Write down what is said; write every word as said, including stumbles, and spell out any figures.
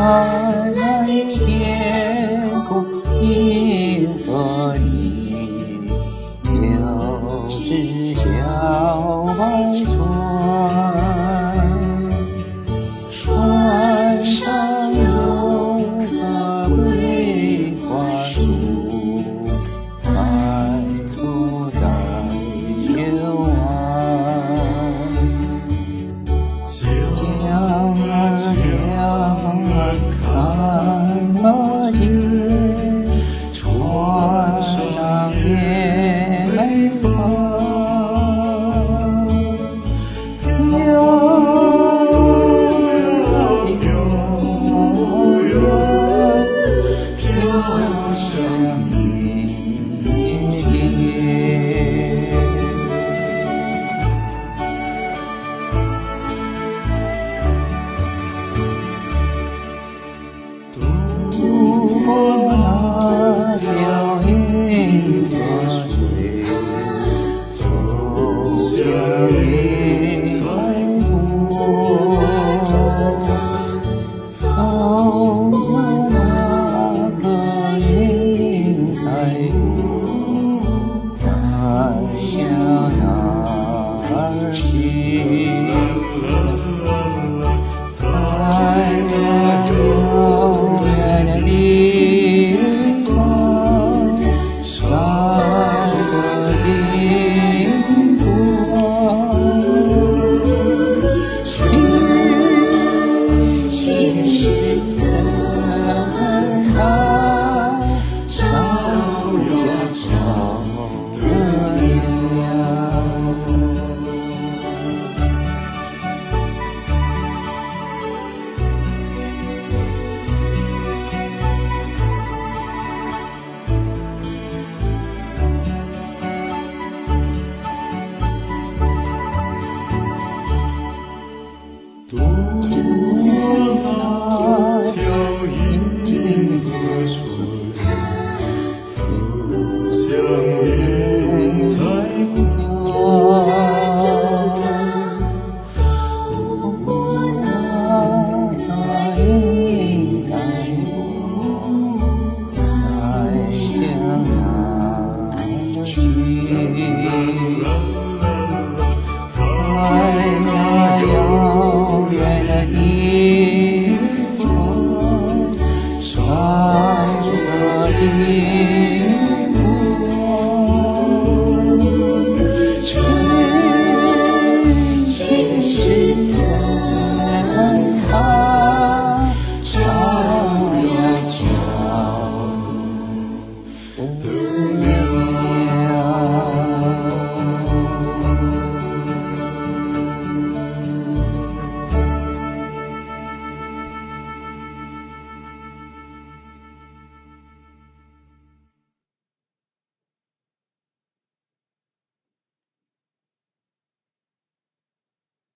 在天空银河里，有只小白船，船上有棵桂花树，白兔在游玩。江啊江啊，看那见，船上也没风，飘呀飘呀飘向明天。渡过那条银河水，走向云彩国，走过那个云彩国，再向哪儿去？在这遥远的地方，闪个金光，星星灯塔照呀照得亮。渡